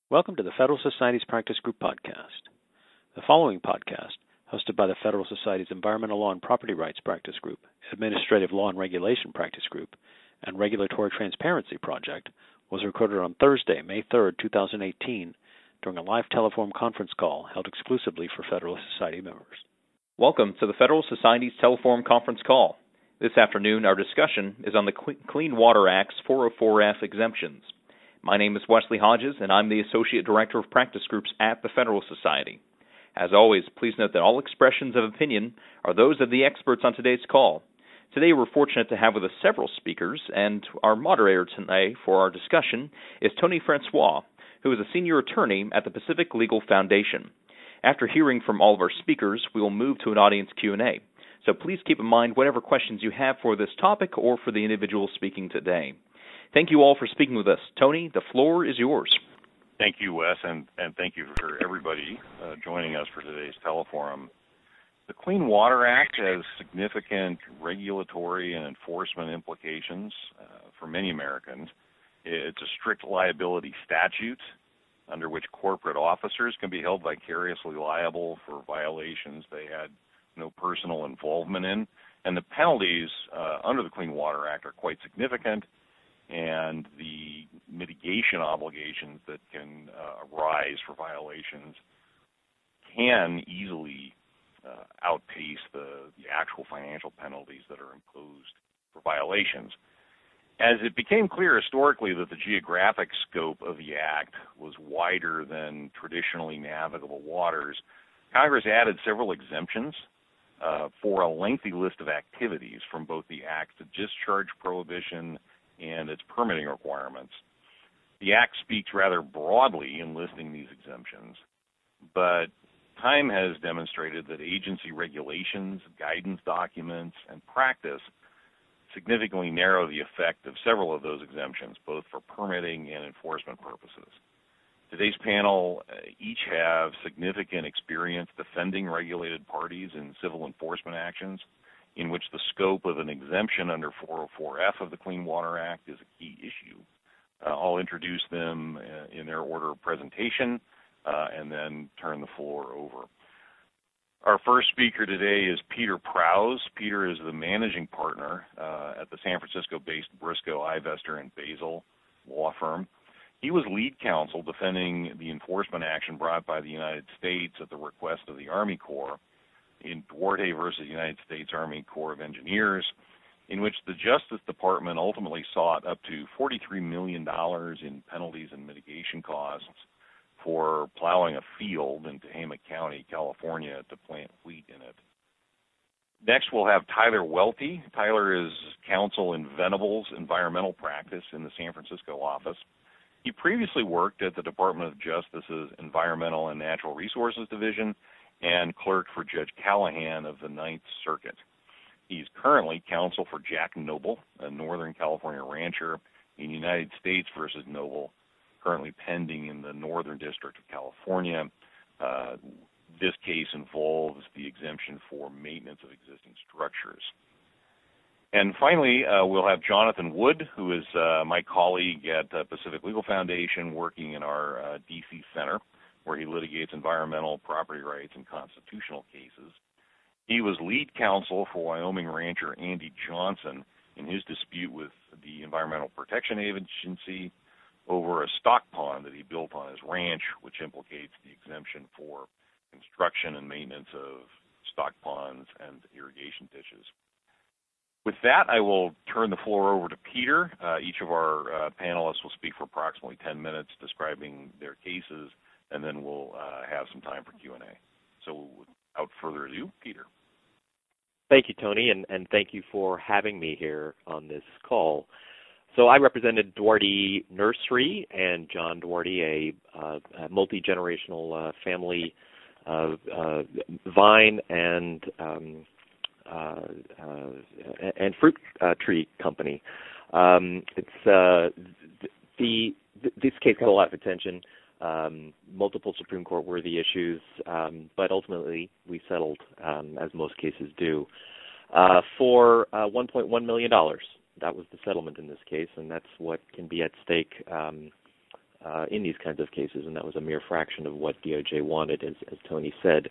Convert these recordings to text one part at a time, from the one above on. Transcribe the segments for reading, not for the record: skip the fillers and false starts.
Welcome to the Federal Society's Practice Group podcast. The following podcast, hosted by the Federal Society's Environmental Law and Property Rights Practice Group, Administrative Law and Regulation Practice Group, and Regulatory Transparency Project, was recorded on Thursday, May 3, 2018, during a live telephone conference call held exclusively for Federal Society members. Welcome to the Federal Society's telephone conference call. This afternoon, our discussion is on the Clean Water Act's 404F exemptions. My name is Wesley Hodges, and I'm the Associate Director of Practice Groups at the Federal Society. As always, please note that all expressions of opinion are those of the experts on today's call. Today, we're fortunate to have with us several speakers, and our moderator tonight for our discussion is Tony Francois, who is a senior attorney at the Pacific Legal Foundation. After hearing from all of our speakers, we will move to an audience Q&A. So please keep in mind whatever questions you have for this topic or for the individual speaking today. Thank you all for speaking with us. Tony, the floor is yours. Thank you, Wes, and thank you for everybody joining us for today's teleforum. The Clean Water Act has significant regulatory and enforcement implications for many Americans. It's a strict liability statute under which corporate officers can be held vicariously liable for violations they had no personal involvement in. And the penalties under the Clean Water Act are quite significant, and the mitigation obligations that can arise for violations can easily outpace the actual financial penalties that are imposed for violations. As it became clear historically that the geographic scope of the Act was wider than traditionally navigable waters, Congress added several exemptions for a lengthy list of activities from both the Act's discharge prohibition and its permitting requirements. The Act speaks rather broadly in listing these exemptions, but time has demonstrated that agency regulations, guidance documents, and practice significantly narrow the effect of several of those exemptions, both for permitting and enforcement purposes. Today's panel each have significant experience defending regulated parties in civil enforcement actions in which the scope of an exemption under 404F of the Clean Water Act is a key issue. I'll introduce them in their order of presentation and then turn the floor over. Our first speaker today is Peter Prowse. Peter is the managing partner at the San Francisco-based Briscoe, Ivester, and Basil law firm. He was lead counsel defending the enforcement action brought by the United States at the request of the Army Corps in Duarte versus United States Army Corps of Engineers, in which the Justice Department ultimately sought up to $43 million in penalties and mitigation costs for plowing a field in Tehama County, California, to plant wheat in it. Next, we'll have Tyler Welty. Tyler is counsel in Venables Environmental Practice in the San Francisco office. He previously worked at the Department of Justice's Environmental and Natural Resources Division and clerked for Judge Callahan of the Ninth Circuit. He's currently counsel for Jack Noble, a Northern California rancher, in United States versus Noble, currently pending in the Northern District of California. This case involves the exemption for maintenance of existing structures. And finally, we'll have Jonathan Wood, who is my colleague at Pacific Legal Foundation, working in our D.C. Center, where he litigates environmental, property rights, and constitutional cases. He was lead counsel for Wyoming rancher Andy Johnson in his dispute with the Environmental Protection Agency over a stock pond that he built on his ranch, which implicates the exemption for construction and maintenance of stock ponds and irrigation ditches. With that, I will turn the floor over to Peter. Each of our panelists will speak for approximately 10 minutes describing their cases, and then we'll have some time for Q&A. So without further ado, Peter. Thank you, Tony, and thank you for having me here on this call. So I represented Duarte Nursery and John Duarte, a multi-generational family of vine and fruit tree company. This case got a lot of attention. Multiple Supreme Court worthy issues, but ultimately we settled, as most cases do, for $1.1 million. That was the settlement in this case, and that's what can be at stake in these kinds of cases, and that was a mere fraction of what DOJ wanted, as Tony said.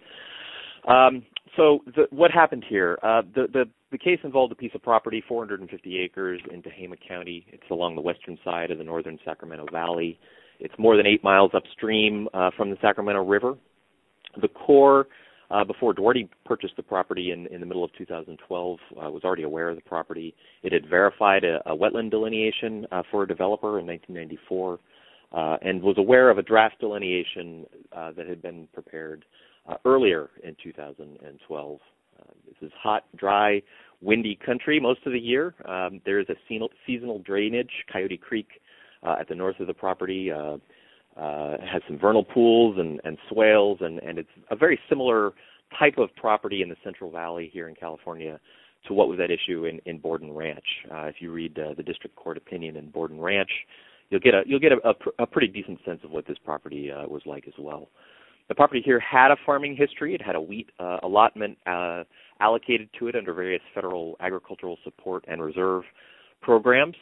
What happened here? The case involved a piece of property, 450 acres in Tehama County. It's along the western side of the northern Sacramento Valley. It's more than 8 miles upstream from the Sacramento River. The Corps, before Daugherty purchased the property in the middle of 2012, was already aware of the property. It had verified a wetland delineation for a developer in 1994 and was aware of a draft delineation that had been prepared earlier in 2012. This is hot, dry, windy country most of the year. There is a seasonal drainage. Coyote Creek at the north of the property has some vernal pools and swales, and it's a very similar type of property in the Central Valley here in California to what was at issue in Borden Ranch. If you read the district court opinion in Borden Ranch, you'll get a pretty decent sense of what this property was like as well. The property here had a farming history. It had a wheat allotment allocated to it under various federal agricultural support and reserve programs.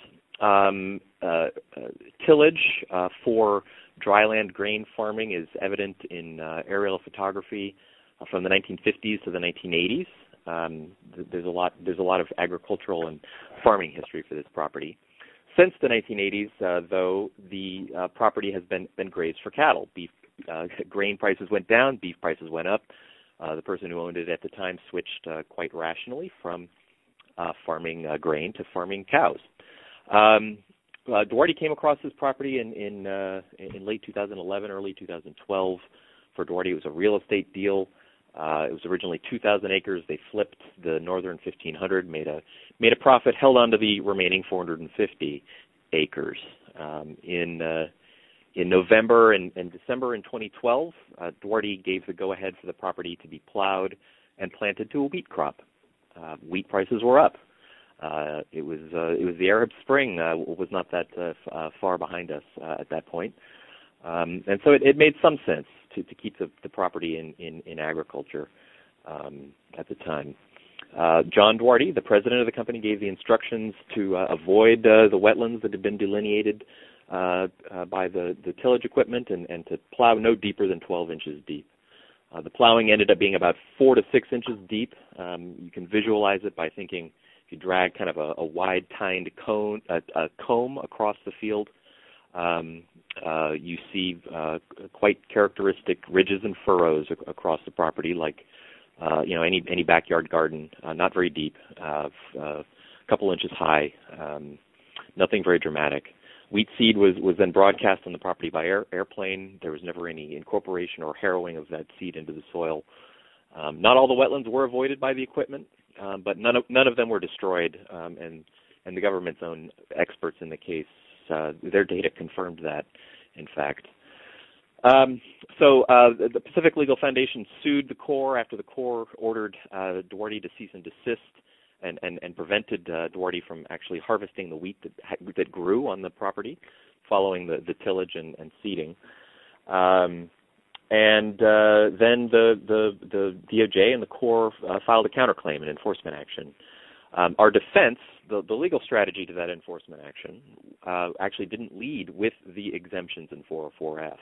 Tillage for dryland grain farming is evident in aerial photography from the 1950s to the 1980s. There's a lot of agricultural and farming history for this property. Since the 1980s, though, the property has been grazed for cattle. Grain prices went down, beef prices went up. The person who owned it at the time switched quite rationally from farming grain to farming cows. Daugherty came across this property in late 2011, early 2012. For Daugherty, it was a real estate deal. It was originally 2,000 acres. They flipped the northern 1,500, made a profit, held on to the remaining 450 acres. In November and December in 2012, Daugherty gave the go-ahead for the property to be plowed and planted to a wheat crop. Wheat prices were up. It was the Arab Spring was not that far behind us at that point, and so it made some sense to keep the property in agriculture at the time. John Daugherty, the president of the company, gave the instructions to avoid the wetlands that had been delineated by the tillage equipment and to plow no deeper than 12 inches deep. The plowing ended up being about 4 to 6 inches deep. You can visualize it by thinking if you drag kind of a wide-tined comb across the field, you see quite characteristic ridges and furrows across the property, like any backyard garden. Not very deep, a couple inches high. Nothing very dramatic. Wheat seed was then broadcast on the property by airplane. There was never any incorporation or harrowing of that seed into the soil. Not all the wetlands were avoided by the equipment, but none of them were destroyed. And the government's own experts in the case, their data confirmed that, in fact. The Pacific Legal Foundation sued the Corps after the Corps ordered Daugherty to cease and desist and prevented Daugherty from actually harvesting the wheat that grew on the property following the tillage and seeding. Then the DOJ and the Corps filed a counterclaim, an enforcement action. Our defense, the legal strategy to that enforcement action, actually didn't lead with the exemptions in 404F.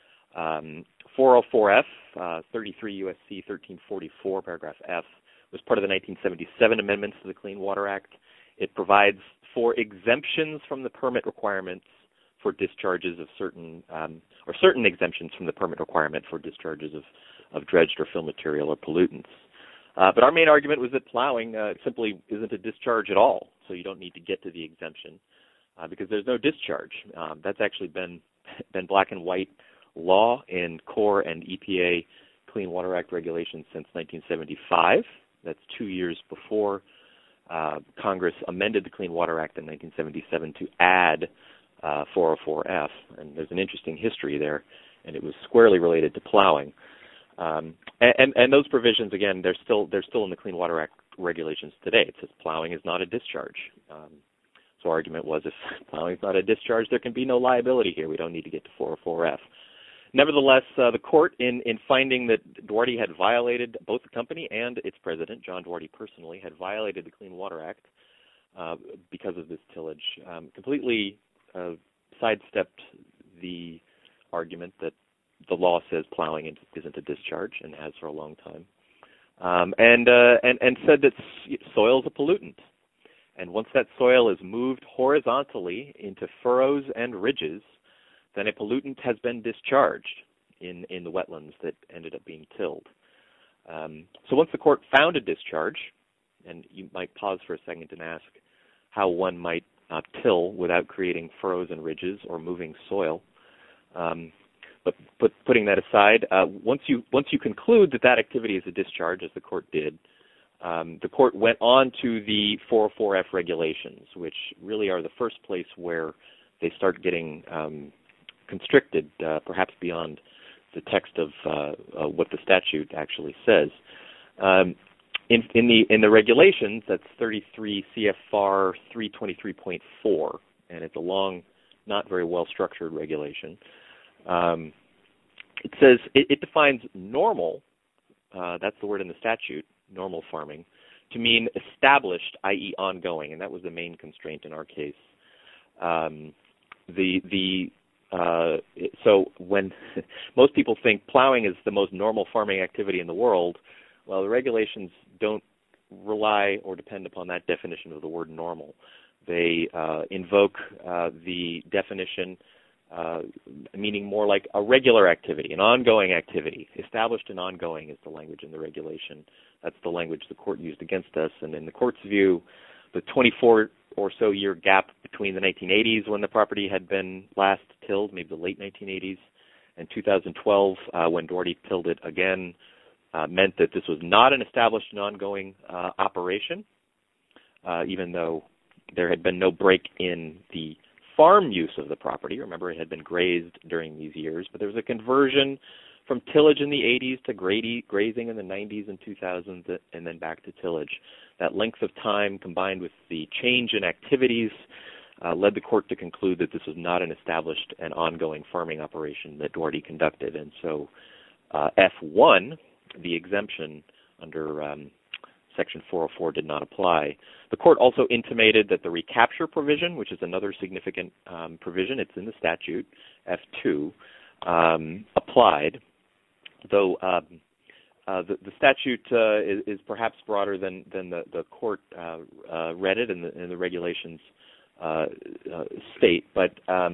404F, 33 U.S.C. 1344, paragraph F, was part of the 1977 amendments to the Clean Water Act. It provides for exemptions from the permit requirements for discharges of certain exemptions from the permit requirement for discharges of dredged or fill material or pollutants. But our main argument was that plowing simply isn't a discharge at all, so you don't need to get to the exemption because there's no discharge. That's actually been black and white law in Corps and EPA Clean Water Act regulations since 1975. That's 2 years before Congress amended the Clean Water Act in 1977 to add 404F, and there's an interesting history there, and it was squarely related to plowing. And those provisions, again, they're still in the Clean Water Act regulations today. It says plowing is not a discharge. So our argument was if plowing is not a discharge, there can be no liability here. We don't need to get to 404F. Nevertheless, the court, in finding that Daugherty had violated, both the company and its president, John Daugherty personally, had violated the Clean Water Act because of this tillage, completely sidestepped the argument that the law says plowing isn't a discharge and has for a long time, and said that soil is a pollutant. And once that soil is moved horizontally into furrows and ridges, then a pollutant has been discharged in the wetlands that ended up being tilled. So once the court found a discharge, and you might pause for a second and ask how one might till without creating furrows and ridges or moving soil. But putting that aside, once you conclude that activity is a discharge, as the court did, the court went on to the 404F regulations, which really are the first place where they start getting constricted, perhaps beyond the text of what the statute actually says. In the regulations, that's 33 CFR 323.4, and it's a long, not very well structured regulation. It says it defines normal, that's the word in the statute, normal farming, to mean established, i.e. ongoing, and that was the main constraint in our case. So when most people think plowing is the most normal farming activity in the world, well, the regulations don't rely or depend upon that definition of the word normal. They invoke the definition meaning more like a regular activity, an ongoing activity. Established and ongoing is the language in the regulation. That's the language the court used against us. And in the court's view, the 24 or so year gap between the 1980s when the property had been last tilled, maybe the late 1980s, and 2012 when Doherty tilled it again, meant that this was not an established and ongoing operation, even though there had been no break in the farm use of the property. Remember, it had been grazed during these years, but there was a conversion from tillage in the 80s to grazing in the 90s and 2000s, and then back to tillage. That length of time, combined with the change in activities, led the court to conclude that this was not an established and ongoing farming operation that Doherty conducted. And so F1, the exemption under Section 404, did not apply. The court also intimated that the recapture provision, which is another significant provision, it's in the statute, F2, applied, though the statute is perhaps broader than the court read it and the regulations state. But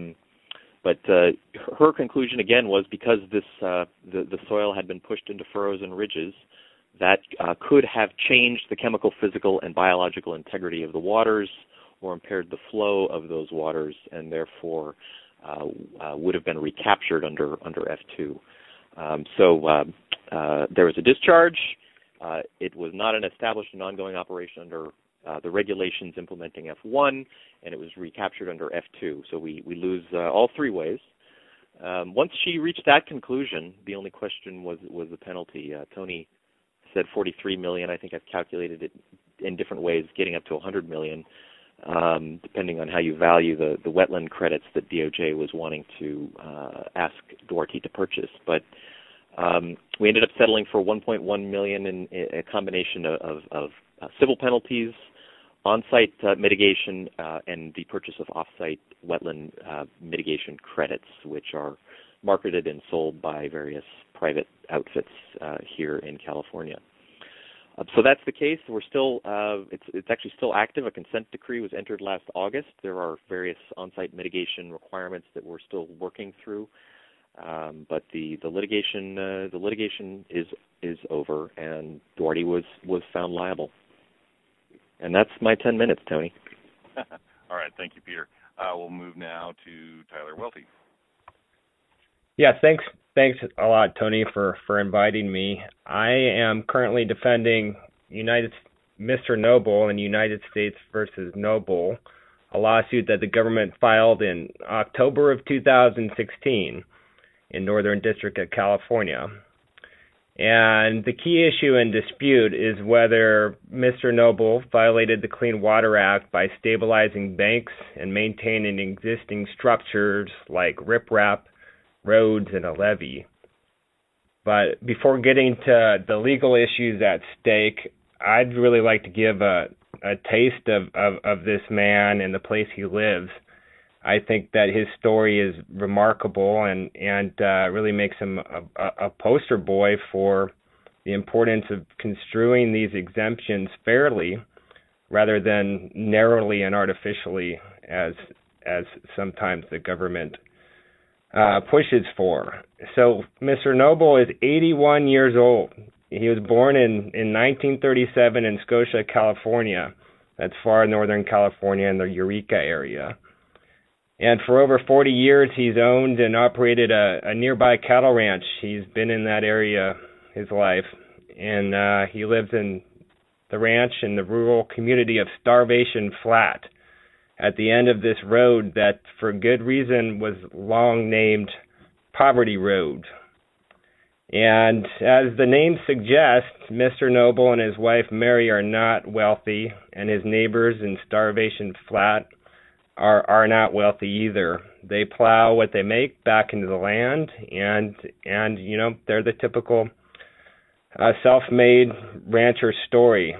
her conclusion again was because this the soil had been pushed into furrows and ridges, that could have changed the chemical, physical, and biological integrity of the waters or impaired the flow of those waters, and therefore would have been recaptured under F2. So there was a discharge. It was not an established and ongoing operation under the regulations implementing F1, and it was recaptured under F2. So we lose all three ways. Once she reached that conclusion, the only question was the penalty. Tony said $43 million. I think I've calculated it in different ways, getting up to $100 million, depending on how you value the wetland credits that DOJ was wanting to ask Doherty to purchase. But we ended up settling for $1.1 million in a combination of civil penalties, on-site mitigation, and the purchase of off-site wetland mitigation credits, which are marketed and sold by various private outfits here in California. So that's the case. We're still, it's actually still active. A consent decree was entered last August. There are various on-site mitigation requirements that we're still working through, but the litigation is over, and Doherty was found liable. And that's my 10 minutes, Tony. All right, thank you, Peter. We'll move now to Tyler Welty. Yeah, thanks a lot, Tony, for inviting me. I am currently defending Mr. Noble in United States versus Noble, a lawsuit that the government filed in October of 2016 in Northern District of California. And the key issue in dispute is whether Mr. Noble violated the Clean Water Act by stabilizing banks and maintaining existing structures like riprap, roads, and a levee. But before getting to the legal issues at stake, I'd really like to give a taste of this man and the place he lives. I think that his story is remarkable and really makes him a poster boy for the importance of construing these exemptions fairly rather than narrowly and artificially as sometimes the government pushes for. So Mr. Noble is 81 years old. He was born in 1937 in Scotia, California. That's far northern California in the Eureka area. And for over 40 years, he's owned and operated a nearby cattle ranch. He's been in that area his life. And he lives in the ranch in the rural community of Starvation Flat at the end of this road that, for good reason, was long named Poverty Road. And as the name suggests, Mr. Noble and his wife Mary are not wealthy, and his neighbors in Starvation Flat are not wealthy either. They plow what they make back into the land, and you know, they're the typical self-made rancher story.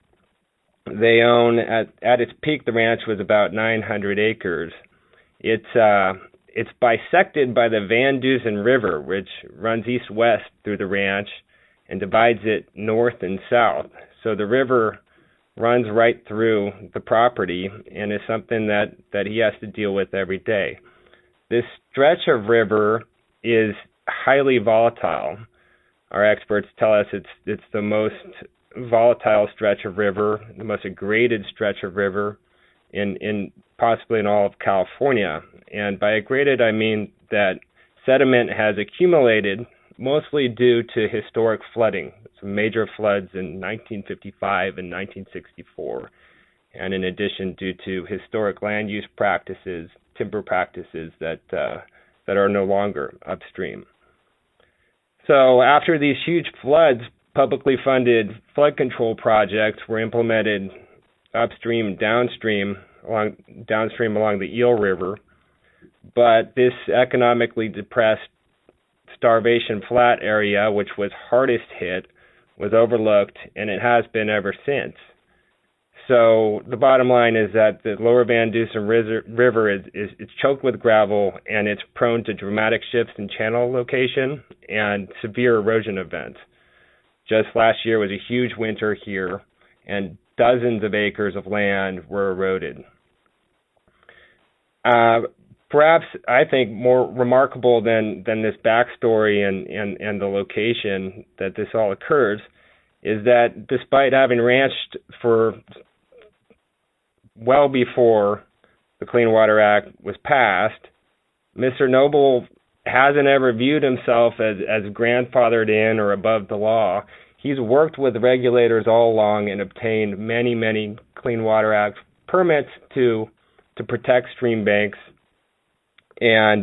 They own, at its peak, the ranch was about 900 acres. It's bisected by the Van Dusen River, which runs east-west through the ranch and divides it north and south. So the river runs right through the property and is something that he has to deal with every day. This stretch of river is highly volatile. Our experts tell us it's the most volatile stretch of river, the most aggraded stretch of river in possibly in all of California. And by aggraded, I mean that sediment has accumulated mostly due to historic flooding, some major floods in 1955 and 1964, and in addition due to historic land use practices, timber practices that are no longer upstream. So after these huge floods, publicly funded flood control projects were implemented upstream and downstream along the Eel River, but this economically depressed Starvation Flat area, which was hardest hit, was overlooked, and it has been ever since. So the bottom line is that the lower Van Dusen River is choked with gravel, and it's prone to dramatic shifts in channel location and severe erosion events. Just last year was a huge winter here, and dozens of acres of land were eroded. Perhaps, I think, more remarkable than this backstory and the location that this all occurs is that despite having ranched for well before the Clean Water Act was passed, Mr. Noble hasn't ever viewed himself as grandfathered in or above the law. He's worked with regulators all along and obtained many, many Clean Water Act permits to protect stream banks and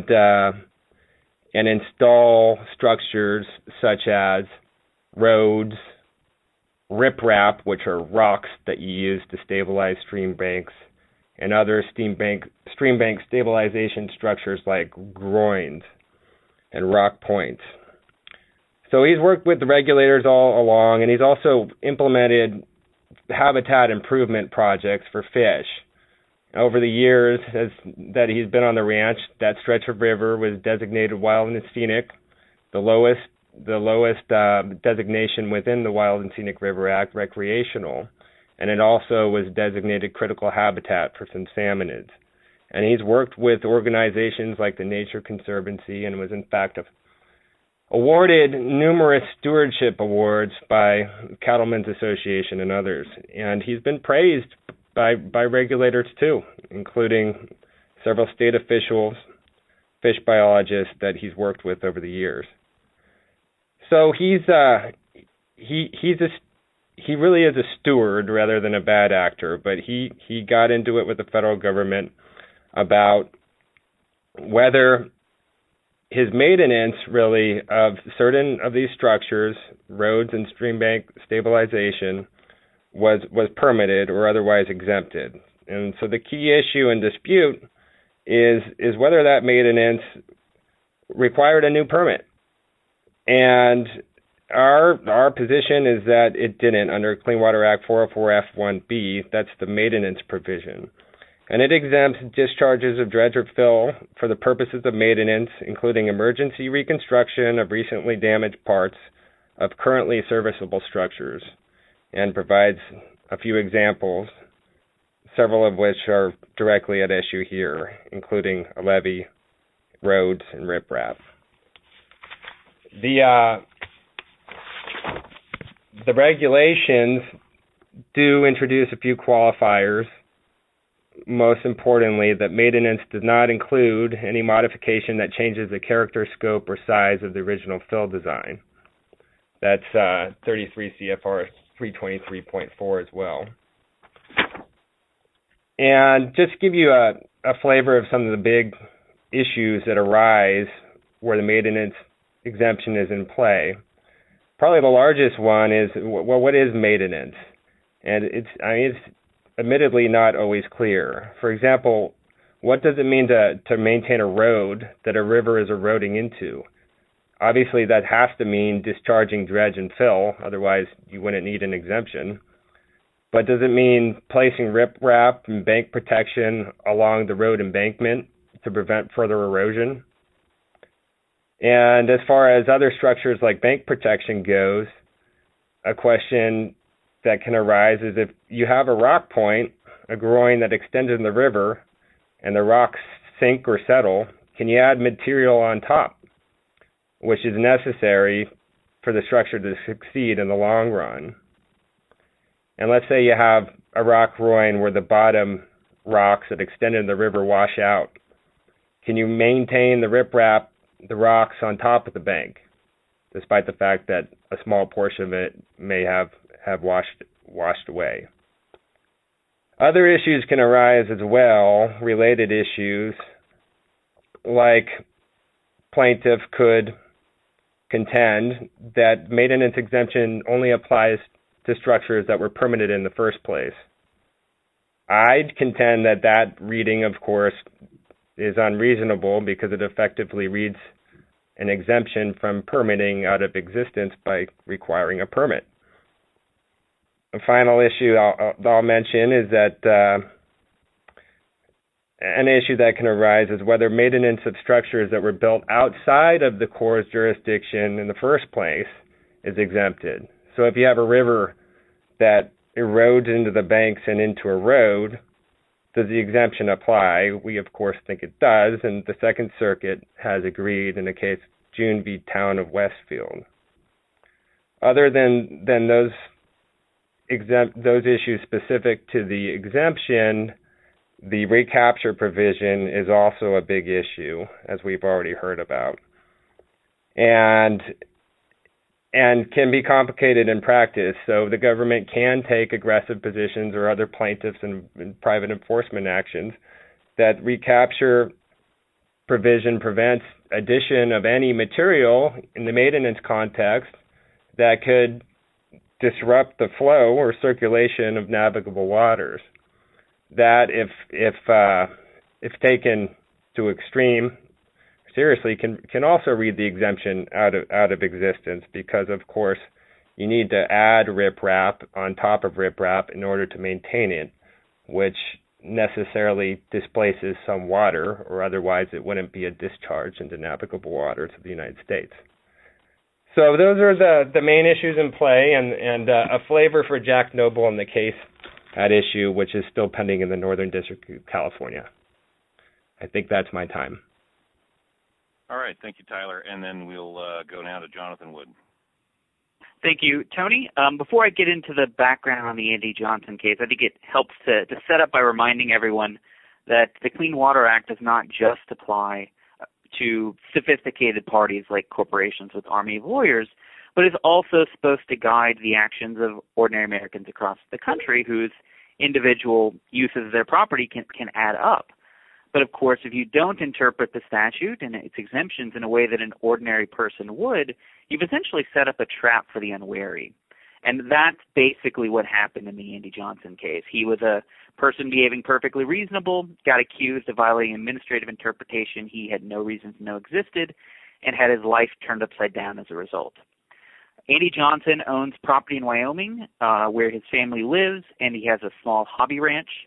install structures such as roads, riprap, which are rocks that you use to stabilize stream banks, and other stream bank stabilization structures like groins and rock points. So he's worked with the regulators all along, and he's also implemented habitat improvement projects for fish. Over the years that he's been on the ranch, that stretch of river was designated wild and scenic, the lowest designation within the Wild and Scenic River Act, recreational, and it also was designated critical habitat for some salmonids. And he's worked with organizations like the Nature Conservancy and was in fact awarded numerous stewardship awards by Cattlemen's Association and others. And he's been praised by regulators too, including several state officials, fish biologists that he's worked with over the years. So he really is a steward rather than a bad actor, but he got into it with the federal government about whether his maintenance really of certain of these structures, roads and stream bank stabilization, was permitted or otherwise exempted. And so the key issue and dispute is whether that maintenance required a new permit. And our position is that it didn't under Clean Water Act 404 F1B. That's the maintenance provision. and it exempts discharges of dredge or fill for the purposes of maintenance, including emergency reconstruction of recently damaged parts of currently serviceable structures, and provides a few examples, several of which are directly at issue here, including a levee, roads, and riprap. The regulations do introduce a few qualifiers. Most importantly, that maintenance does not include any modification that changes the character, scope, or size of the original fill design. That's 33 CFR 323.4 as well. And just to give you a flavor of some of the big issues that arise where the maintenance exemption is in play, probably the largest one is, well, what is maintenance? And it's admittedly not always clear. For example, what does it mean to maintain a road that a river is eroding into? Obviously, that has to mean discharging dredge and fill, otherwise you wouldn't need an exemption. But does it mean placing riprap and bank protection along the road embankment to prevent further erosion? And as far as other structures like bank protection goes, a question that can arise is if you have a rock point, a groin that extends in the river, and the rocks sink or settle, can you add material on top, which is necessary for the structure to succeed in the long run? And let's say you have a rock groin where the bottom rocks that extend in the river wash out. Can you maintain the riprap, the rocks on top of the bank, despite the fact that a small portion of it may have washed away? Other issues can arise as well, related issues, like plaintiff could contend that maintenance exemption only applies to structures that were permitted in the first place. I'd contend that reading, of course, is unreasonable because it effectively reads an exemption from permitting out of existence by requiring a permit. A final issue I'll mention is that an issue that can arise is whether maintenance of structures that were built outside of the Corps' jurisdiction in the first place is exempted. So if you have a river that erodes into the banks and into a road, does the exemption apply? We, of course, think it does, and the Second Circuit has agreed in the case June v. Town of Westfield. Other than those issues specific to the exemption, the recapture provision is also a big issue, as we've already heard about, and can be complicated in practice. So the government can take aggressive positions, or other plaintiffs in private enforcement actions. That recapture provision prevents addition of any material in the maintenance context that could disrupt the flow or circulation of navigable waters. That, if taken to extreme, seriously, can also read the exemption out of existence, because, of course, you need to add riprap on top of riprap in order to maintain it, which necessarily displaces some water, or otherwise it wouldn't be a discharge into navigable waters of the United States. So those are the main issues in play, and a flavor for Jack Noble in the case at issue, which is still pending in the Northern District of California. I think that's my time. All right, thank you, Tyler. And then we'll go now to Jonathan Wood. Thank you, Tony. Before I get into the background on the Andy Johnson case, I think it helps to set up by reminding everyone that the Clean Water Act does not just apply to sophisticated parties like corporations with army of lawyers, but is also supposed to guide the actions of ordinary Americans across the country whose individual uses of their property can add up. But, of course, if you don't interpret the statute and its exemptions in a way that an ordinary person would, you've essentially set up a trap for the unwary. And that's basically what happened in the Andy Johnson case. He was a person behaving perfectly reasonable, got accused of violating administrative interpretation he had no reason to know existed, and had his life turned upside down as a result. Andy Johnson owns property in Wyoming where his family lives, and he has a small hobby ranch.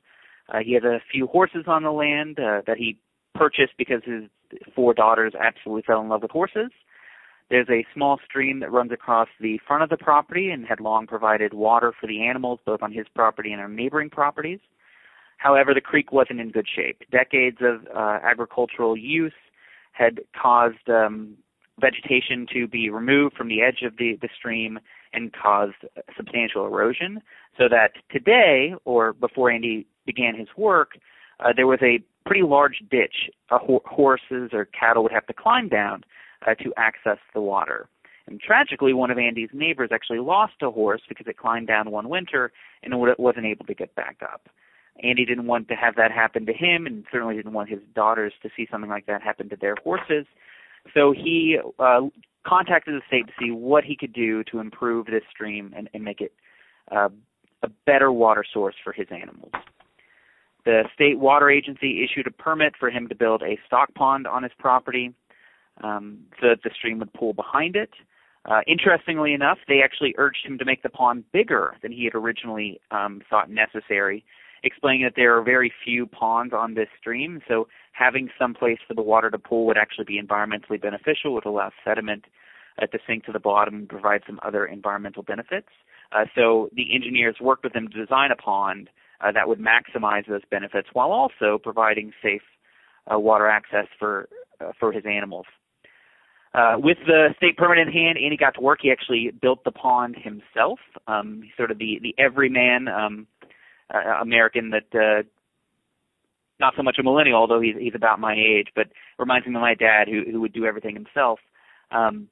He has a few horses on the land that he purchased because his 4 daughters absolutely fell in love with horses. There's a small stream that runs across the front of the property and had long provided water for the animals, both on his property and on neighboring properties. However, the creek wasn't in good shape. Decades of agricultural use had caused vegetation to be removed from the edge of the stream and caused substantial erosion, so that today, or before Andy began his work, there was a pretty large ditch horses or cattle would have to climb down to access the water. And tragically, one of Andy's neighbors actually lost a horse because it climbed down one winter and wasn't able to get back up. Andy didn't want to have that happen to him, and certainly didn't want his daughters to see something like that happen to their horses. So he contacted the state to see what he could do to improve this stream and make it a better water source for his animals. The state water agency issued a permit for him to build a stock pond on his property so that the stream would pool behind it. Interestingly enough, they actually urged him to make the pond bigger than he had originally thought necessary, explaining that there are very few ponds on this stream, so having some place for the water to pool would actually be environmentally beneficial, would allow sediment to sink to the bottom and provide some other environmental benefits. So the engineers worked with him to design a pond that would maximize those benefits while also providing safe water access for his animals. With the state permit in hand, Andy got to work. He actually built the pond himself. He's sort of the everyman American that, not so much a millennial, although he's about my age, but reminds me of my dad who would do everything himself. And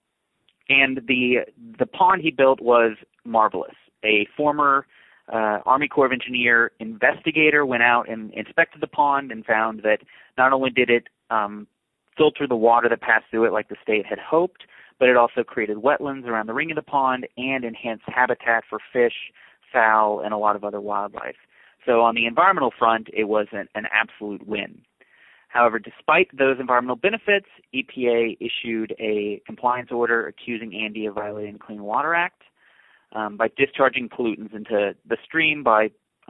the pond he built was marvelous. A former Army Corps of Engineer investigator went out and inspected the pond and found that not only did it filter the water that passed through it like the state had hoped, but it also created wetlands around the ring of the pond and enhanced habitat for fish, fowl, and a lot of other wildlife. So on the environmental front, it was an absolute win. However, despite those environmental benefits, EPA issued a compliance order accusing Andy of violating the Clean Water Act by discharging pollutants into the stream by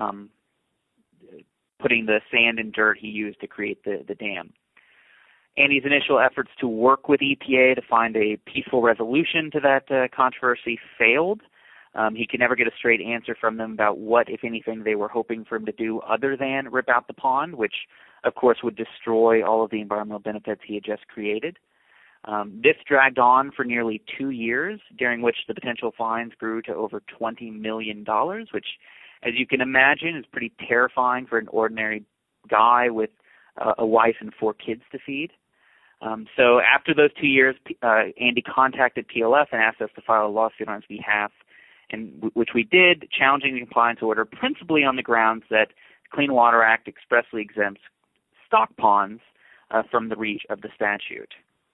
putting the sand and dirt he used to create the dam. Andy's initial efforts to work with EPA to find a peaceful resolution to that controversy failed. He could never get a straight answer from them about what, if anything, they were hoping for him to do other than rip out the pond, which, of course, would destroy all of the environmental benefits he had just created. This dragged on for nearly 2 years, during which the potential fines grew to over $20 million, which, as you can imagine, is pretty terrifying for an ordinary guy with a wife and 4 kids to feed. So after those 2 years, Andy contacted PLF and asked us to file a lawsuit on his behalf, and which we did, challenging the compliance order principally on the grounds that the Clean Water Act expressly exempts stock ponds from the reach of the statute.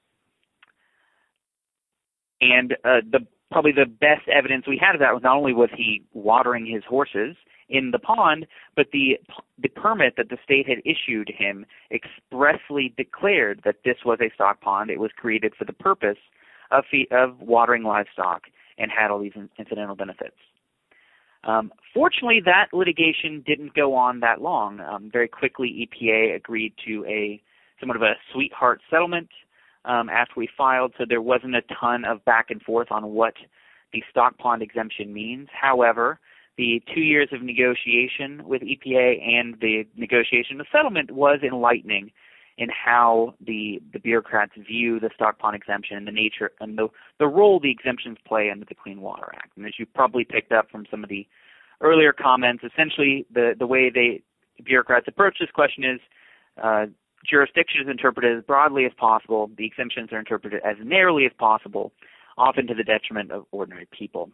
And probably the best evidence we had of that was not only was he watering his horses in the pond, but the permit that the state had issued him expressly declared that this was a stock pond. It was created for the purpose of watering livestock and had all these incidental benefits. Fortunately, that litigation didn't go on that long. Very quickly, EPA agreed to somewhat of a sweetheart settlement after we filed, so there wasn't a ton of back and forth on what the stock pond exemption means. However, the 2 years of negotiation with EPA and the negotiation of settlement was enlightening in how the bureaucrats view the stock pond exemption and the nature and the role the exemptions play under the Clean Water Act. And as you probably picked up from some of the earlier comments, essentially the way the bureaucrats approach this question is jurisdiction is interpreted as broadly as possible. The exemptions are interpreted as narrowly as possible, often to the detriment of ordinary people.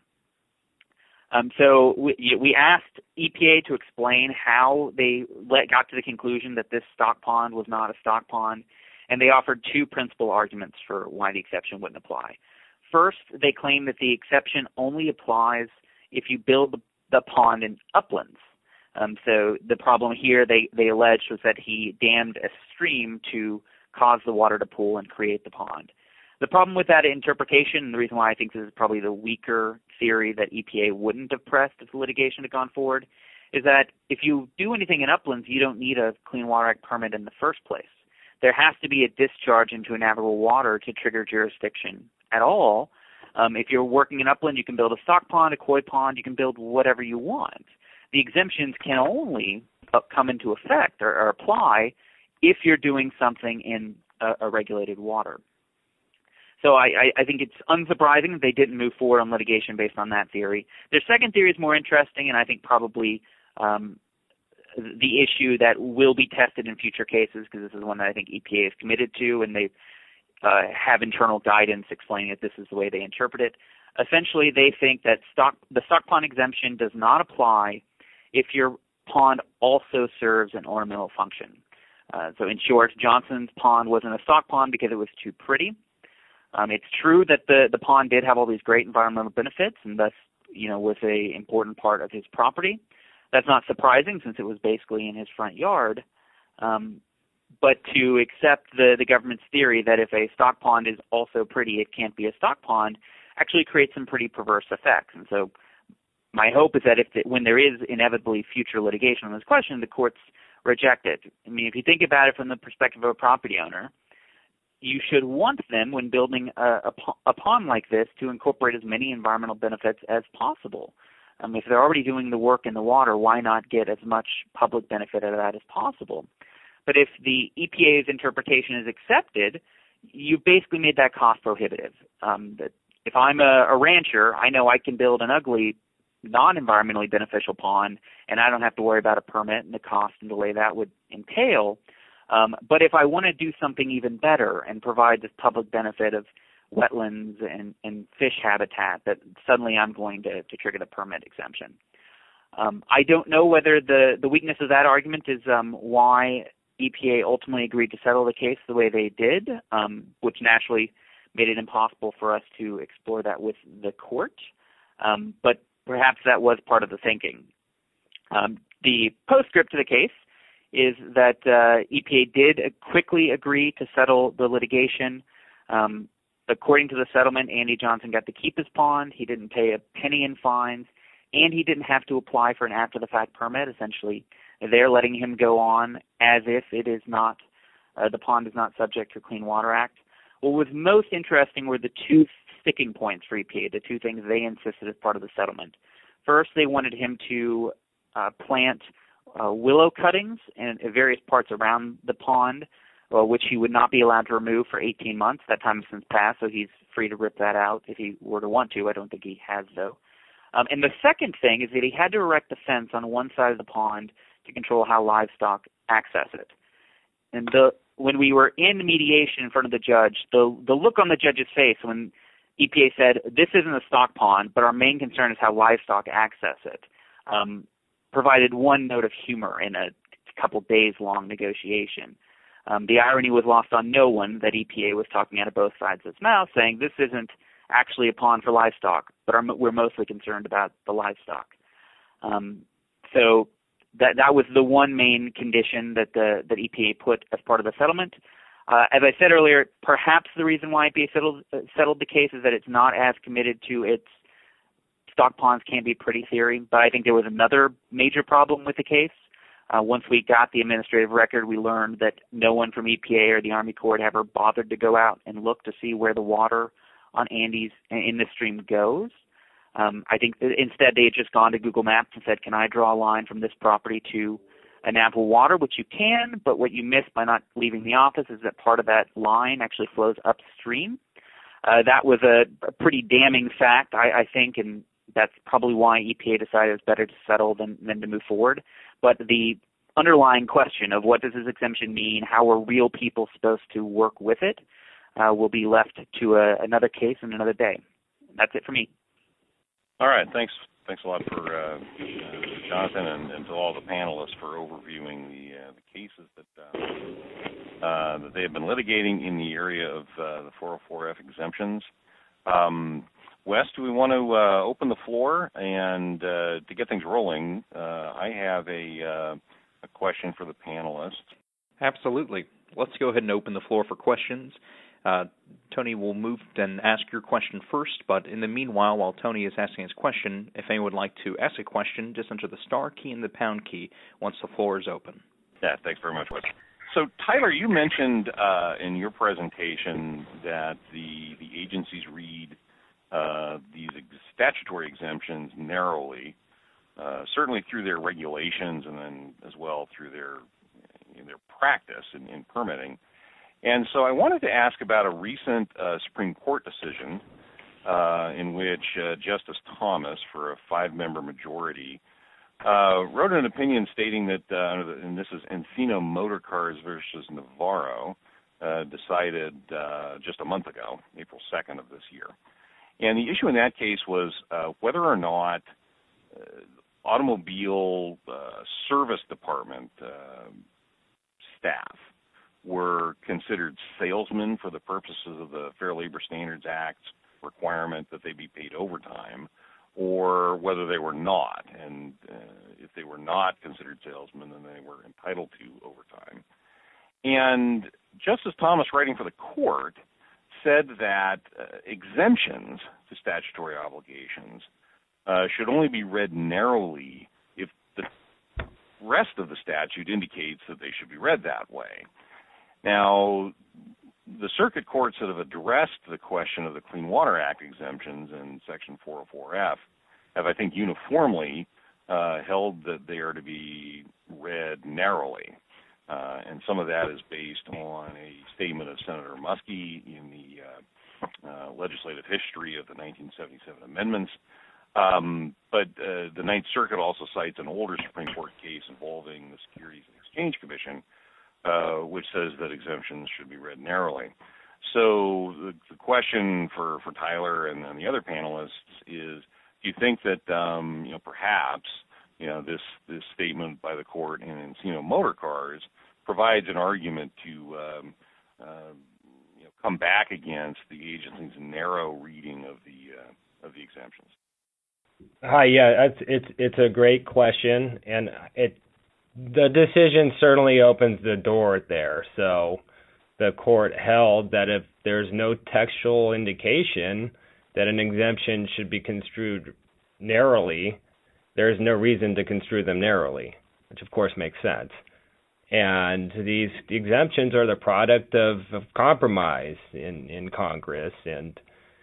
So we asked EPA to explain how they got to the conclusion that this stock pond was not a stock pond, and they offered 2 principal arguments for why the exception wouldn't apply. First, they claim that the exception only applies if you build the pond in uplands. So the problem here, they alleged, was that he dammed a stream to cause the water to pool and create the pond. The problem with that interpretation, and the reason why I think this is probably the weaker theory that EPA wouldn't have pressed if the litigation had gone forward, is that if you do anything in uplands, you don't need a Clean Water Act permit in the first place. There has to be a discharge into navigable water to trigger jurisdiction at all. If you're working in upland, you can build a stock pond, a koi pond, you can build whatever you want. The exemptions can only come into effect or apply if you're doing something in a regulated water. So I think it's unsurprising that they didn't move forward on litigation based on that theory. Their second theory is more interesting, and I think probably the issue that will be tested in future cases, because this is one that I think EPA is committed to, and they have internal guidance explaining that this is the way they interpret it. Essentially, they think that the stock pond exemption does not apply if your pond also serves an ornamental function. So in short, Johnson's pond wasn't a stock pond because it was too pretty. It's true that the pond did have all these great environmental benefits, and thus, was an important part of his property. That's not surprising since it was basically in his front yard. But to accept the government's theory that if a stock pond is also pretty, it can't be a stock pond, actually creates some pretty perverse effects. And so my hope is that when there is inevitably future litigation on this question, the courts reject it. I mean, if you think about it from the perspective of a property owner, you should want them, when building a pond like this, to incorporate as many environmental benefits as possible. If they're already doing the work in the water, why not get as much public benefit out of that as possible? But if the EPA's interpretation is accepted, you've basically made that cost prohibitive. That if I'm a rancher, I know I can build an ugly, non-environmentally beneficial pond, and I don't have to worry about a permit and the cost and delay that would entail. But if I want to do something even better and provide this public benefit of wetlands and fish habitat, that suddenly I'm going to trigger the permit exemption. I don't know whether the weakness of that argument is why EPA ultimately agreed to settle the case the way they did, which naturally made it impossible for us to explore that with the court. But perhaps that was part of the thinking. The postscript to the case is that EPA did quickly agree to settle the litigation. According to the settlement, Andy Johnson got to keep his pond. He didn't pay a penny in fines, and he didn't have to apply for an after-the-fact permit. Essentially, they're letting him go on as if it is not, the pond is not subject to Clean Water Act. What was most interesting were the two sticking points for EPA, the two things they insisted as part of the settlement. First, they wanted him to plant willow cuttings in various parts around the pond, which he would not be allowed to remove for 18 months. That time has since passed, so he's free to rip that out if he were to want to. I don't think he has, though. And the second thing is that he had to erect a fence on one side of the pond to control how livestock access it. And when we were in mediation in front of the judge, the look on the judge's face when EPA said, this isn't a stock pond, but our main concern is how livestock access it, provided one note of humor in a couple days-long negotiation. The irony was lost on no one that EPA was talking out of both sides of its mouth, saying this isn't actually a pond for livestock, but we're mostly concerned about the livestock. So that was the one main condition that EPA put as part of the settlement. As I said earlier, perhaps the reason why EPA settled the case is that it's not as committed to its stock ponds can't be pretty theory, but I think there was another major problem with the case. Once we got the administrative record, we learned that no one from EPA or the Army Corps had ever bothered to go out and look to see where the water on Andes in the stream goes. I think instead they had just gone to Google Maps and said, can I draw a line from this property to a navigable water, which you can, but what you miss by not leaving the office is that part of that line actually flows upstream. That was a pretty damning fact, I think, and that's probably why EPA decided it's better to settle than to move forward. But the underlying question of what does this exemption mean, how are real people supposed to work with it, will be left to another case and another day. That's it for me. All right. Thanks a lot for Jonathan and to all the panelists for overviewing the cases that they have been litigating in the area of the 404F exemptions. Wes, do we want to open the floor? And to get things rolling, I have a question for the panelists. Absolutely. Let's go ahead and open the floor for questions. Tony will move and ask your question first, but in the meanwhile, while Tony is asking his question, if anyone would like to ask a question, just enter the star key and the pound key once the floor is open. Yeah, thanks very much, Wes. So, Tyler, you mentioned in your presentation that the agencies read these statutory exemptions narrowly, certainly through their regulations and then as well through their practice in permitting. And so I wanted to ask about a recent Supreme Court decision in which Justice Thomas, for a 5-member majority, wrote an opinion stating that, and this is Encino Motorcars versus Navarro, decided just a month ago, April 2nd of this year. And the issue in that case was whether or not automobile service department staff were considered salesmen for the purposes of the Fair Labor Standards Act's requirement that they be paid overtime, or whether they were not. And if they were not considered salesmen, then they were entitled to overtime. And Justice Thomas, writing for the court, said that exemptions to statutory obligations should only be read narrowly if the rest of the statute indicates that they should be read that way. Now, the circuit courts that have addressed the question of the Clean Water Act exemptions in Section 404F have, I think, uniformly held that they are to be read narrowly. And some of that is based on a statement of Senator Muskie in the legislative history of the 1977 amendments. But the Ninth Circuit also cites an older Supreme Court case involving the Securities and Exchange Commission, which says that exemptions should be read narrowly. So the question for Tyler and the other panelists is, do you think that perhaps this statement by the court in Encino Motorcars provides an argument to come back against the agency's narrow reading of the exemptions? Hi, yeah, it's a great question, and the decision certainly opens the door there. So the court held that if there's no textual indication that an exemption should be construed narrowly, there is no reason to construe them narrowly, which of course makes sense. And these exemptions are the product of compromise in Congress, and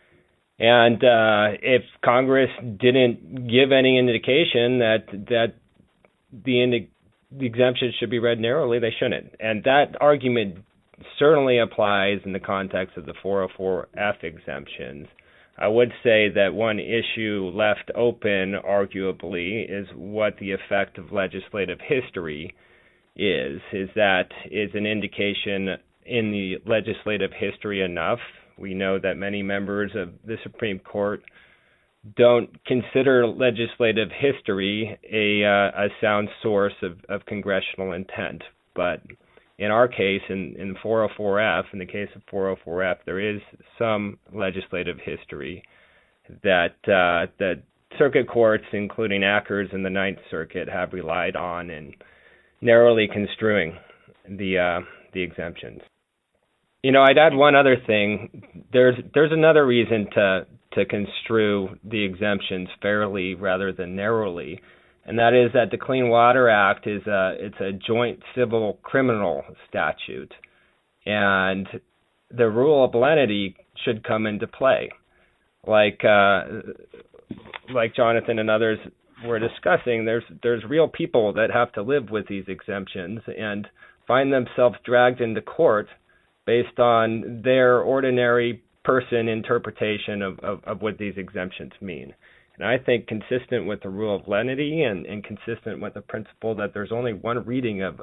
if Congress didn't give any indication that the exemption should be read narrowly, they shouldn't. And that argument certainly applies in the context of the 404F exemptions. I would say that one issue left open, arguably, is what the effect of legislative history is that is an indication in the legislative history enough. We know that many members of the Supreme Court don't consider legislative history a sound source of congressional intent. But in our case, in 404F, in the case of 404F, there is some legislative history that circuit courts, including Ackers and the Ninth Circuit, have relied on in narrowly construing the exemptions. I'd add one other thing. There's another reason to construe the exemptions fairly rather than narrowly, and that is that the Clean Water Act it's a joint civil criminal statute, and the rule of lenity should come into play. Like Jonathan and others were discussing, there's real people that have to live with these exemptions and find themselves dragged into court based on their ordinary person interpretation of what these exemptions mean. And I think consistent with the rule of lenity and consistent with the principle that there's only one reading of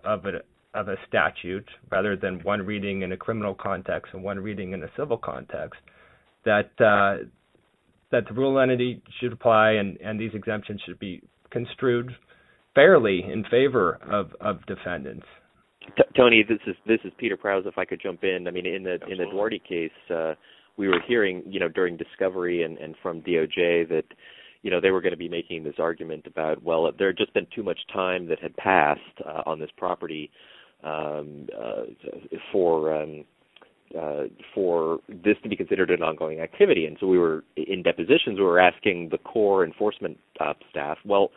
a statute rather than one reading in a criminal context and one reading in a civil context, that the rule of lenity should apply and these exemptions should be construed fairly in favor of defendants. Tony, this is Peter Prowse. If I could jump in, I mean, in the Duarte case, we were hearing, during discovery and from DOJ that, they were going to be making this argument about, well, there had just been too much time that had passed on this property for for this to be considered an ongoing activity. And so we were in depositions. We were asking the Corps enforcement staff, well,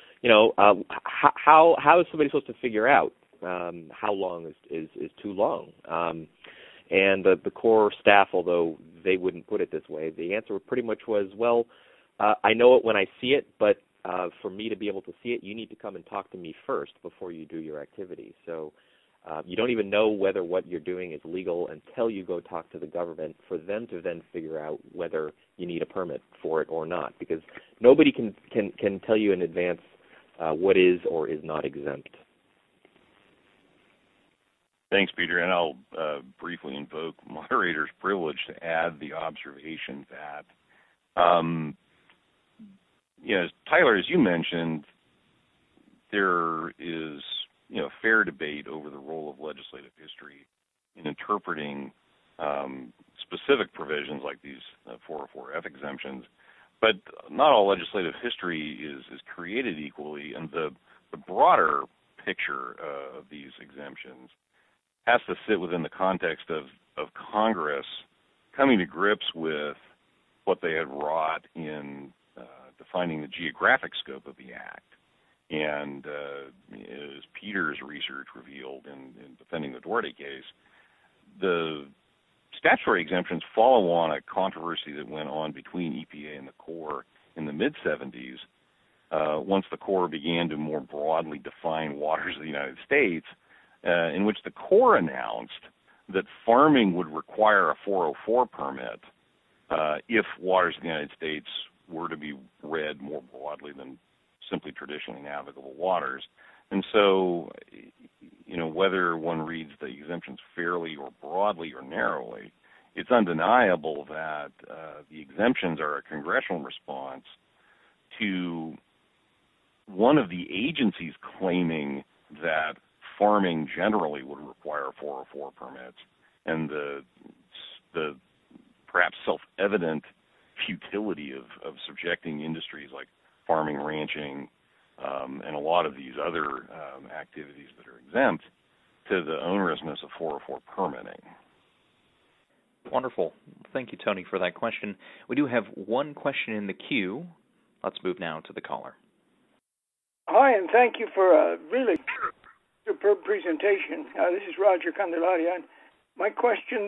how is somebody supposed to figure out how long is too long? And the Corps staff, although they wouldn't put it this way, the answer pretty much was, well, I know it when I see it, but for me to be able to see it, you need to come and talk to me first before you do your activity. So you don't even know whether what you're doing is legal until you go talk to the government for them to then figure out whether you need a permit for it or not, because nobody can tell you in advance what is or is not exempt. Thanks, Peter. And I'll briefly invoke moderator's privilege to add the observation that, Tyler, as you mentioned, there is fair debate over the role of legislative history in interpreting specific provisions like these 404F exemptions. But not all legislative history is created equally, and the broader picture of these exemptions has to sit within the context of Congress coming to grips with what they had wrought in defining the geographic scope of the Act. And as Peter's research revealed in defending the Duarte case, the statutory exemptions follow on a controversy that went on between EPA and the Corps in the mid-'70s, once the Corps began to more broadly define waters of the United States, in which the Corps announced that farming would require a 404 permit if waters of the United States were to be read more broadly than simply traditionally navigable waters. And so, whether one reads the exemptions fairly or broadly or narrowly, it's undeniable that the exemptions are a congressional response to one of the agencies claiming that farming generally would require 404 permits, and the perhaps self-evident futility of subjecting industries like farming, ranching, and a lot of these other activities that are exempt to the onerousness of 404 permitting. Wonderful. Thank you, Tony, for that question. We do have one question in the queue. Let's move now to the caller. Hi, and thank you for a really superb presentation. This is Roger Candelaria. My questions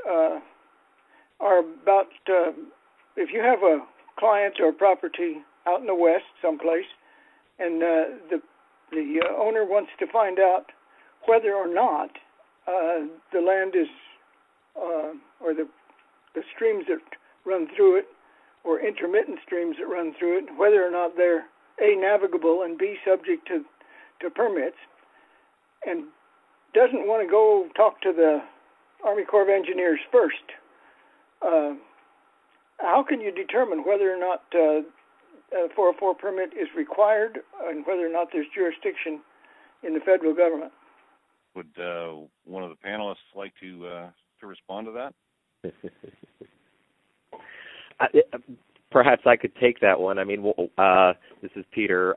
are about if you have a client or property out in the West someplace, and the owner wants to find out whether or not the land is, or the streams that run through it, or intermittent streams that run through it, whether or not they're A, navigable, and B, subject to permits, and doesn't want to go talk to the Army Corps of Engineers first. How can you determine whether or not a 404 permit is required and whether or not there's jurisdiction in the federal government? Would one of the panelists like to respond to that? Perhaps I could take that one. I mean, this is Peter.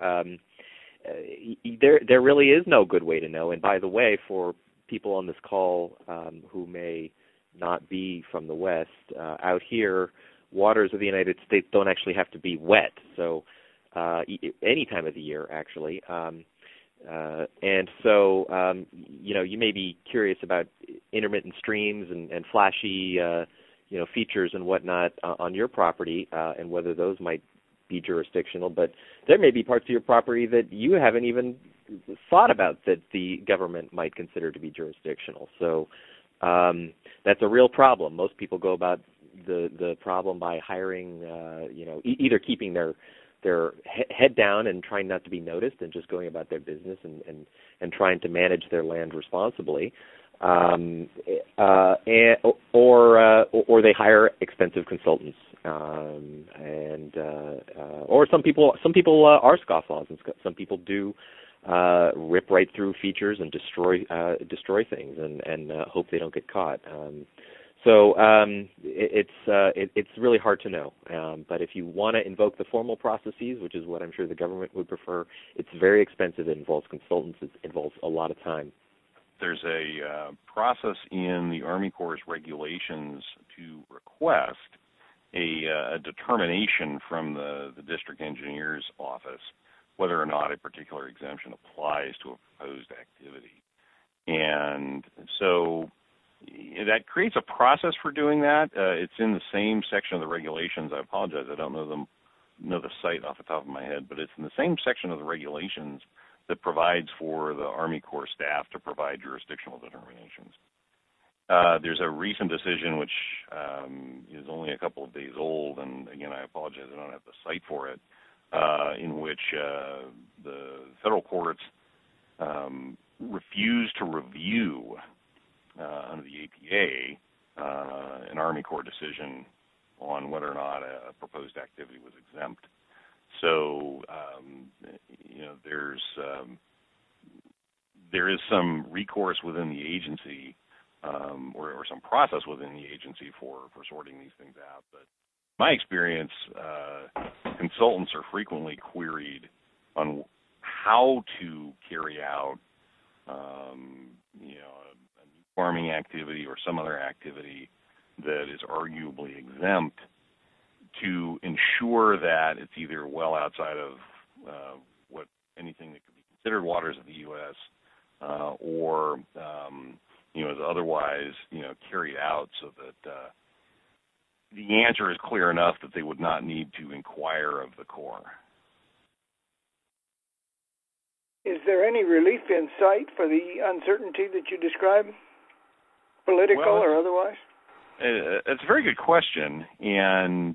There really is no good way to know. And by the way, for people on this call who may not be from the West, out here, waters of the United States don't actually have to be wet. So any time of the year, actually. And so, you may be curious about intermittent streams and flashy, features and whatnot on your property, and whether those might be jurisdictional. But there may be parts of your property that you haven't even thought about that the government might consider to be jurisdictional. So that's a real problem. Most people go about the problem by hiring, either keeping their head down and trying not to be noticed and just going about their business and trying to manage their land responsibly, or they hire expensive consultants, or some people are scofflaws, and some people do rip right through features and destroy things and hope they don't get caught. So it's really hard to know. But if you want to invoke the formal processes, which is what I'm sure the government would prefer, it's very expensive. It involves consultants. It involves a lot of time. there's a process in the Army Corps' regulations to request a determination from the district engineer's office whether or not a particular exemption applies to a proposed activity. And so that creates a process for doing that. It's in the same section of the regulations. I apologize, I don't know the site off the top of my head, but it's in the same section of the regulations that provides for the Army Corps staff to provide jurisdictional determinations. There's a recent decision which is only a couple of days old, and again, I apologize, I don't have the site for it, in which the federal courts refused to review under the APA an Army Corps decision on whether or not a proposed activity was exempt. So, there is some recourse within the agency, or some process within the agency for sorting these things out. But in my experience, consultants are frequently queried on how to carry out, a new farming activity or some other activity that is arguably exempt, to ensure that it's either well outside of what anything that could be considered waters of the U.S. Or is otherwise carried out so that the answer is clear enough that they would not need to inquire of the Corps. Is there any relief in sight for the uncertainty that you describe, political or otherwise? It's a very good question, and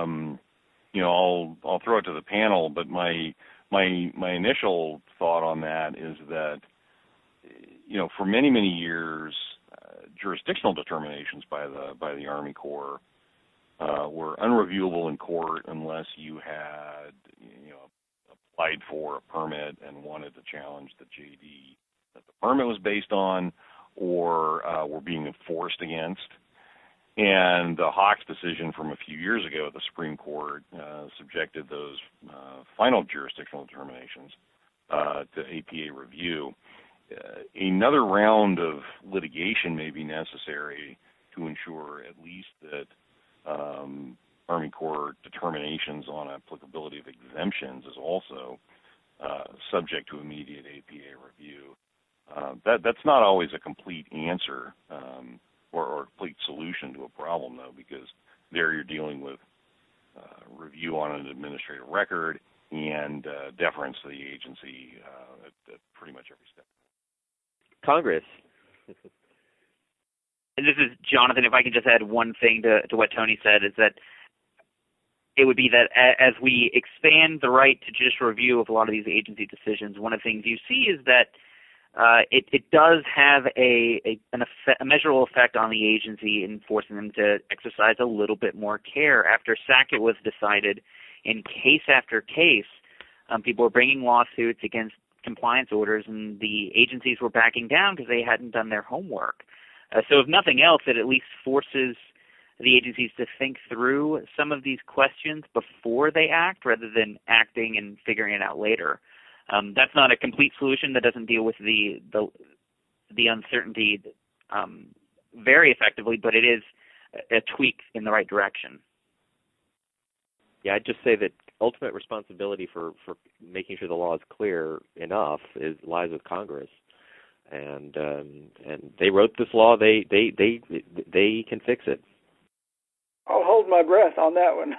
I'll throw it to the panel. But my initial thought on that is that for many years, jurisdictional determinations by the Army Corps were unreviewable in court unless you had applied for a permit and wanted to challenge the JD that the permit was based on, or were being enforced against. And the Hawks decision from a few years ago at the Supreme Court subjected those final jurisdictional determinations to APA review. Another round of litigation may be necessary to ensure at least that Army Corps determinations on applicability of exemptions is also subject to immediate APA review. That's not always a complete answer or a complete solution to a problem, though, because there you're dealing with review on an administrative record and deference to the agency at pretty much every step. Congress. And this is Jonathan. If I can just add one thing to what Tony said, is that it would be that as we expand the right to judicial review of a lot of these agency decisions, one of the things you see is that it does have a measurable effect on the agency in forcing them to exercise a little bit more care. After Sackett was decided, in case after case, people were bringing lawsuits against compliance orders, and the agencies were backing down because they hadn't done their homework. So if nothing else, it at least forces the agencies to think through some of these questions before they act, rather than acting and figuring it out later. That's not a complete solution. That doesn't deal with the uncertainty very effectively, but it is a tweak in the right direction. Yeah, I'd just say that ultimate responsibility for making sure the law is clear enough lies with Congress, and they wrote this law. They can fix it. I'll hold my breath on that one.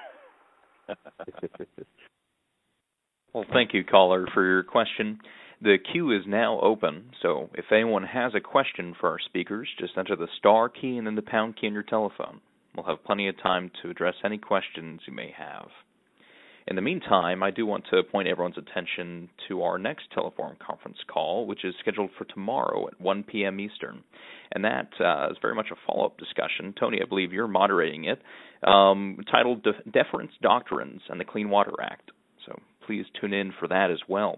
Well, thank you, caller, for your question. The queue is now open, so if anyone has a question for our speakers, just enter the star key and then the pound key on your telephone. We'll have plenty of time to address any questions you may have. In the meantime, I do want to point everyone's attention to our next Teleforum conference call, which is scheduled for tomorrow at 1 p.m. Eastern. And that is very much a follow-up discussion. Tony, I believe you're moderating it, titled Deference Doctrines and the Clean Water Act. So please tune in for that as well.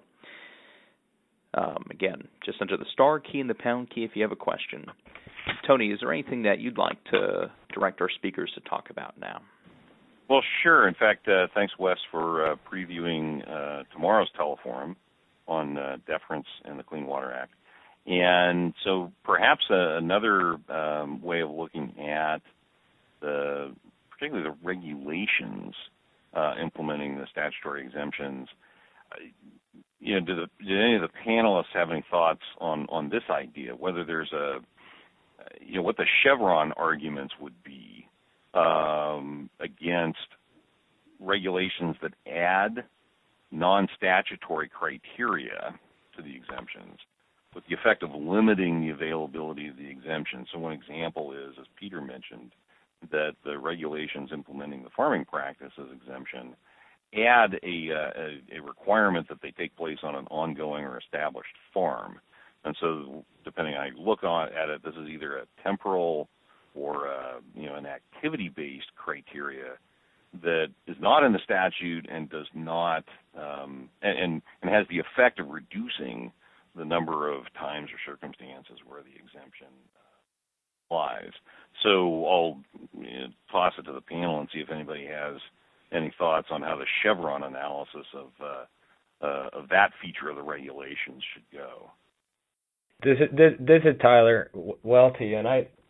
Again, just enter the star key and the pound key if you have a question. Tony, is there anything that you'd like to direct our speakers to talk about now? Well, sure. In fact, thanks, Wes, for previewing tomorrow's Teleforum on deference and the Clean Water Act. And so perhaps another way of looking at particularly the regulations implementing the statutory exemptions, did any of the panelists have any thoughts on this idea, whether there's what the Chevron arguments would be against regulations that add non-statutory criteria to the exemptions with the effect of limiting the availability of the exemption. So one example is, as Peter mentioned, that the regulations implementing the farming practices exemption add a requirement that they take place on an ongoing or established farm. And so depending on how you look at it, this is either a temporal or an activity-based criteria that is not in the statute and does not and has the effect of reducing the number of times or circumstances where the exemption applies. So I'll toss it to the panel and see if anybody has any thoughts on how the Chevron analysis of that feature of the regulations should go. This is Tyler Welty, and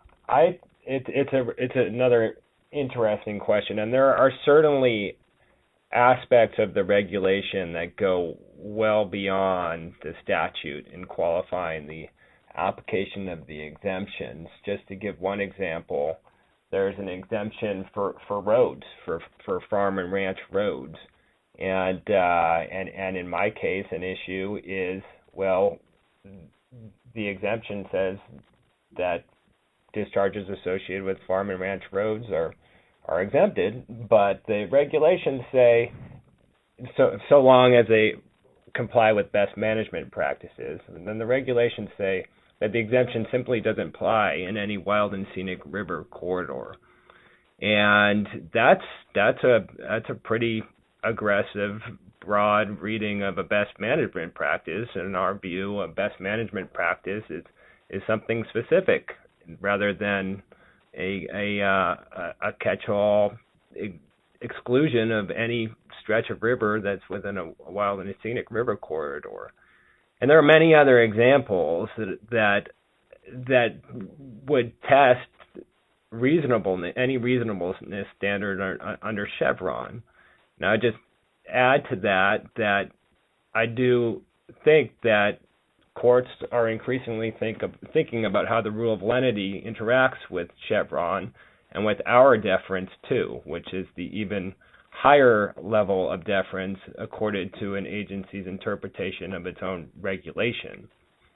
it's another interesting question, and there are certainly aspects of the regulation that go well beyond the statute in qualifying the application of the exemptions. Just to give one example, there's an exemption for roads, for farm and ranch roads, and in my case, an issue is, well, the exemption says that discharges associated with farm and ranch roads are exempted, but the regulations say so long as they comply with best management practices. And then the regulations say that the exemption simply doesn't apply in any wild and scenic river corridor. And that's a pretty aggressive, broad reading of a best management practice. And in our view, a best management practice is something specific rather than a catch-all exclusion of any stretch of river that's within a wild and scenic river corridor. And there are many other examples that would test any reasonableness standard under Chevron. Now, I just add to that I do think that courts are increasingly thinking about how the rule of lenity interacts with Chevron and with our deference too, which is the even higher level of deference accorded to an agency's interpretation of its own regulation.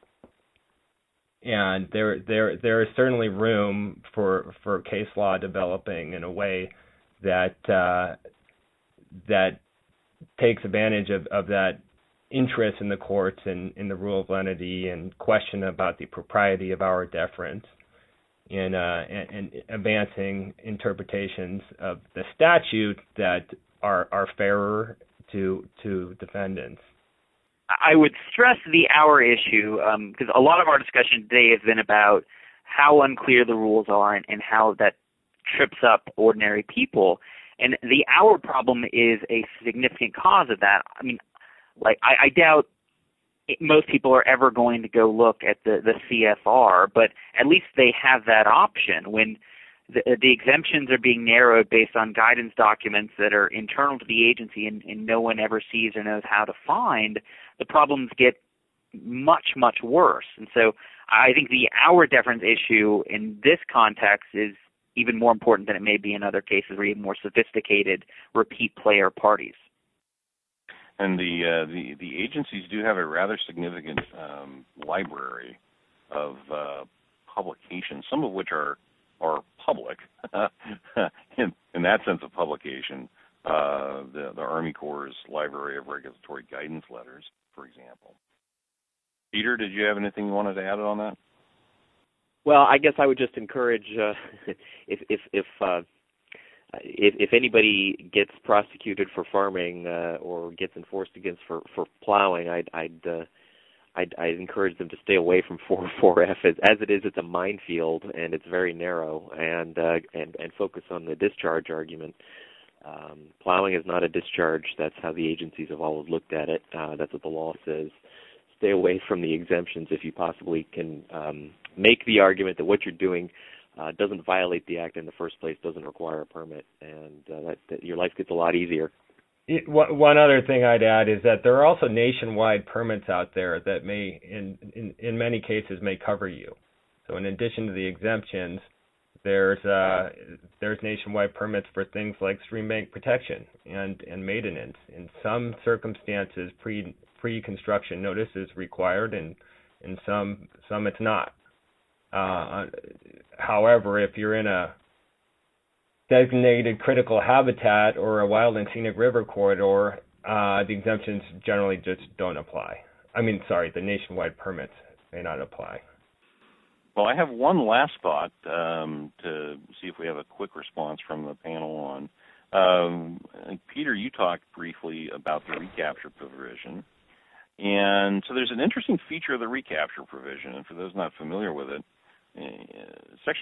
And there is certainly room for case law developing in a way that takes advantage of that interest in the courts and in the rule of lenity and question about the propriety of our deference in advancing interpretations of the statute that are fairer to defendants. I would stress the our issue because a lot of our discussion today has been about how unclear the rules are and how that trips up ordinary people. And the our problem is a significant cause of that. I mean, I doubt most people are ever going to go look at the CFR, but at least they have that option. When the exemptions are being narrowed based on guidance documents that are internal to the agency and no one ever sees or knows how to find, the problems get much, much worse. And so I think the our deference issue in this context is even more important than it may be in other cases where you have more sophisticated repeat player parties. And the agencies do have a rather significant library of publications, some of which are public in that sense of publication. The Army Corps' Library of Regulatory Guidance Letters, for example. Peter, did you have anything you wanted to add on that? Well, I guess I would just encourage if anybody gets prosecuted for farming or gets enforced against for plowing, I'd encourage them to stay away from 404F. As it is, it's a minefield and it's very narrow, and focus on the discharge argument. Plowing is not a discharge. That's how the agencies have always looked at it. That's what the law says. stay away from the exemptions if you possibly can. Make the argument that what you're doing doesn't violate the Act in the first place, doesn't require a permit, and that your life gets a lot easier. One other thing I'd add is that there are also nationwide permits out there that may, in many cases, may cover you. So in addition to the exemptions, there's nationwide permits for things like stream bank protection and maintenance. In some circumstances, pre-construction notice is required, and in some it's not. However, if you're in a designated critical habitat or a wild and scenic river corridor, the exemptions generally just don't apply. The nationwide permits may not apply. Well, I have one last thought to see if we have a quick response from the panel on. Peter, you talked briefly about the recapture provision. And so there's an interesting feature of the recapture provision, and for those not familiar with it, Section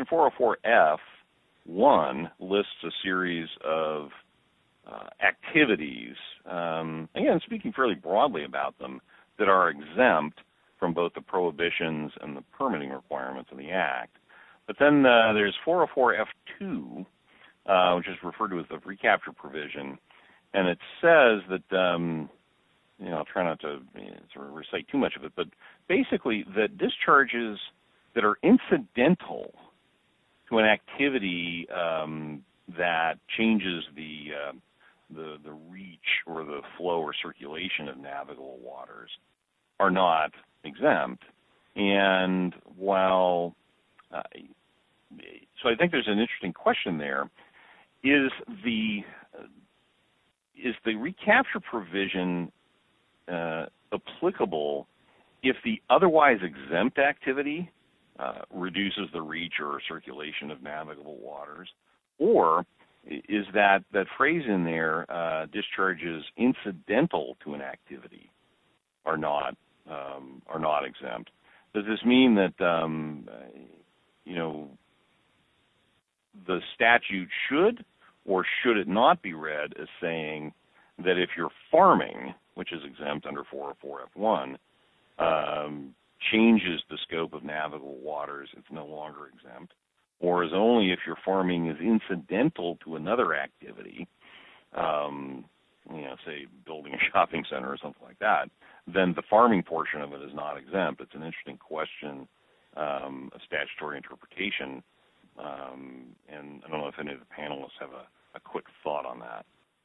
404F1 lists a series of activities, again, speaking fairly broadly about them, that are exempt from both the prohibitions and the permitting requirements of the Act. But then there's 404F2, which is referred to as the recapture provision, and it says that, I'll try not to sort of recite too much of it, but basically that discharges that are incidental to an activity that changes the reach or the flow or circulation of navigable waters are not exempt. And while, so I think there's an interesting question there. Is the recapture provision applicable if the otherwise exempt activity reduces the reach or circulation of navigable waters, or is that phrase in there, discharges incidental to an activity are not exempt? Does this mean that the statute should or should it not be read as saying that if you're farming, which is exempt under 404F1, changes the scope of navigable waters, it's no longer exempt, or is only if your farming is incidental to another activity, say building a shopping center or something like that, then the farming portion of it is not exempt. It's an interesting question of statutory interpretation, and I don't know if any of the panelists have a quick thought on that.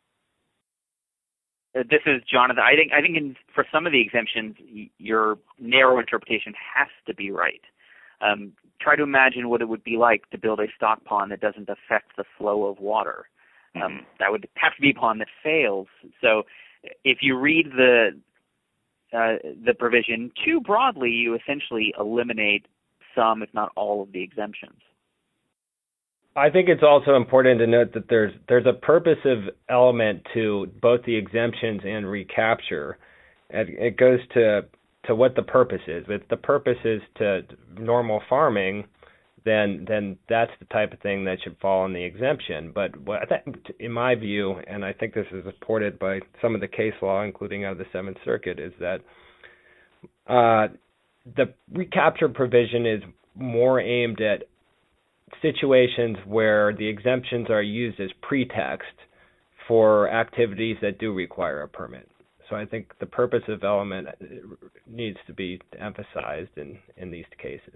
This is Jonathan. I think for some of the exemptions, your narrow interpretation has to be right. Try to imagine what it would be like to build a stock pond that doesn't affect the flow of water. That would have to be a pond that fails. So if you read the provision too broadly, you essentially eliminate some, if not all, of the exemptions. I think it's also important to note that there's a purposive element to both the exemptions and recapture. It goes to what the purpose is. If the purpose is to normal farming, then that's the type of thing that should fall in the exemption. But in my view, and I think this is supported by some of the case law, including out of the Seventh Circuit, is that the recapture provision is more aimed at situations where the exemptions are used as pretext for activities that do require a permit. So I think the purposive element needs to be emphasized in these cases.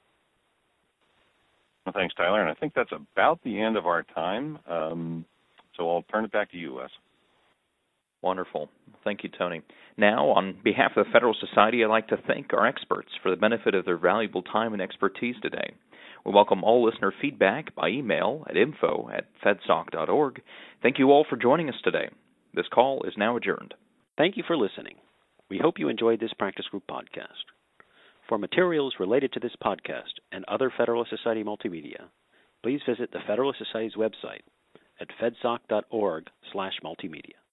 Well, thanks, Tyler. And I think that's about the end of our time. So I'll turn it back to you, Wes. Wonderful. Thank you, Tony. Now, on behalf of the Federal Society, I'd like to thank our experts for the benefit of their valuable time and expertise today. We welcome all listener feedback by email at info@fedsoc.org. Thank you all for joining us today. This call is now adjourned. Thank you for listening. We hope you enjoyed this practice group podcast. For materials related to this podcast and other Federalist Society multimedia, please visit the Federalist Society's website at fedsoc.org/multimedia.